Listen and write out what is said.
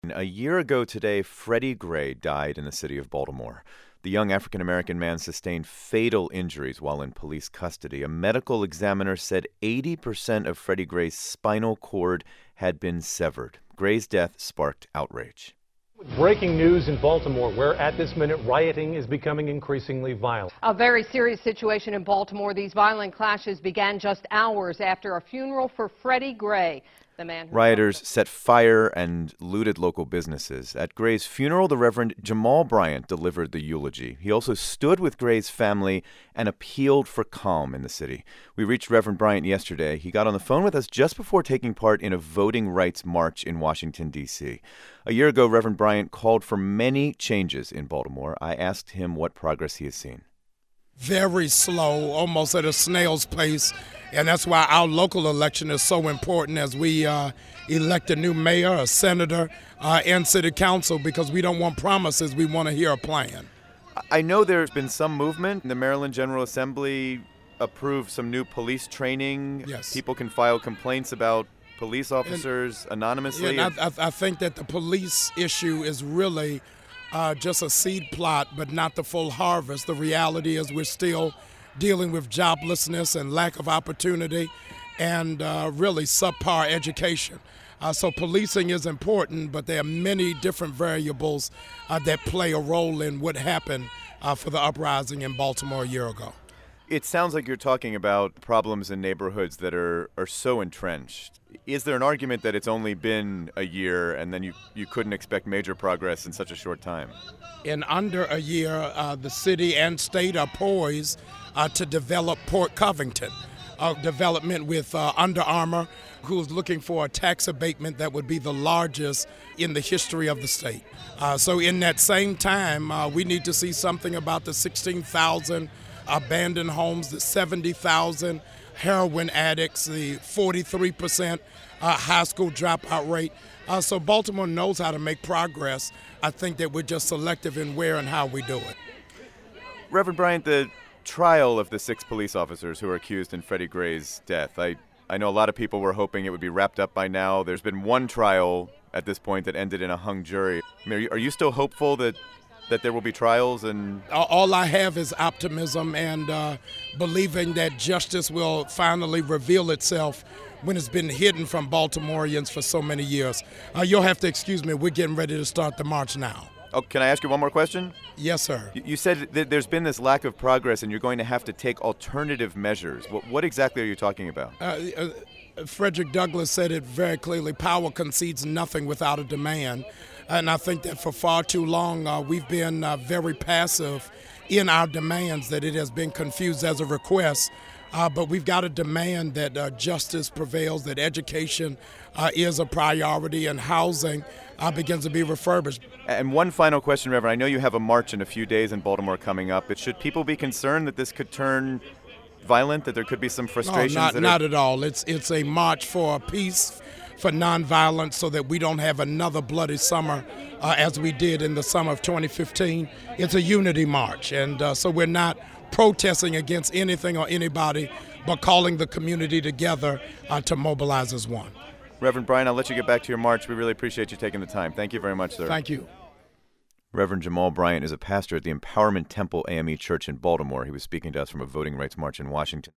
A year ago today, Freddie Gray died in the city of Baltimore. The young African-American man sustained fatal injuries while in police custody. A medical examiner said 80% of Freddie Gray's spinal cord had been severed. Gray's death sparked outrage. Breaking news in Baltimore, where at this minute rioting is becoming increasingly violent. A very serious situation in Baltimore. These violent clashes began just hours after a funeral for Freddie Gray. Rioters set fire and looted local businesses. At Gray's funeral, the Reverend Jamal Bryant delivered the eulogy. He also stood with Gray's family and appealed for calm in the city. We reached Reverend Bryant yesterday. He got on the phone with us just before taking part in a voting rights march in Washington, D.C. A year ago, Reverend Bryant called for many changes in Baltimore. I asked him what progress he has seen. Very slow, almost at a snail's pace. And that's why our local election is so important as we elect a new mayor, a senator, and city council, because we don't want promises. We want to hear a plan. I know there's been some movement. The Maryland General Assembly approved some new police training. Yes. People can file complaints about police officers anonymously. And I think that the police issue is really just a seed plot, but not the full harvest. The reality is we're still dealing with joblessness and lack of opportunity and really subpar education. So policing is important, but there are many different variables that play a role in what happened for the uprising in Baltimore a year ago. It sounds like you're talking about problems in neighborhoods that are so entrenched. Is there an argument that it's only been a year and then you couldn't expect major progress in such a short time? In under a year, the city and state are poised to develop Port Covington, development with Under Armour, who's looking for a tax abatement that would be the largest in the history of the state. So in that same time, we need to see something about the 16,000 abandoned homes, the 70,000 heroin addicts, the 43% high school dropout rate. So Baltimore knows how to make progress. I think that we're just selective in where and how we do it. Reverend Bryant, the trial of the 6 police officers who are accused in Freddie Gray's death, I know a lot of people were hoping it would be wrapped up by now. There's been one trial at this point that ended in a hung jury. I mean, are you still hopeful that there will be trials? And all I have is optimism and believing that justice will finally reveal itself when it's been hidden from Baltimoreans for so many years. You'll have to excuse me. We're getting ready to start the march now. Oh, can I ask you one more question? Yes, sir. You said that there's been this lack of progress and you're going to have to take alternative measures. What exactly are you talking about? Frederick Douglass said it very clearly: power concedes nothing without a demand. And I think that for far too long we've been very passive in our demands, that it has been confused as a request. But we've got to demand that justice prevails, that education is a priority, and housing begins to be refurbished. And one final question, Reverend. I know you have a march in a few days in Baltimore coming up. But should people be concerned that this could turn violent, that there could be some frustrations? No, not at all. It's a march for peace, for nonviolence, so that we don't have another bloody summer as we did in the summer of 2015. It's a unity march, and so we're not protesting against anything or anybody, but calling the community together to mobilize as one. Reverend Bryant, I'll let you get back to your march. We really appreciate you taking the time. Thank you very much, sir. Thank you. Reverend Jamal Bryant is a pastor at the Empowerment Temple AME Church in Baltimore. He was speaking to us from a voting rights march in Washington.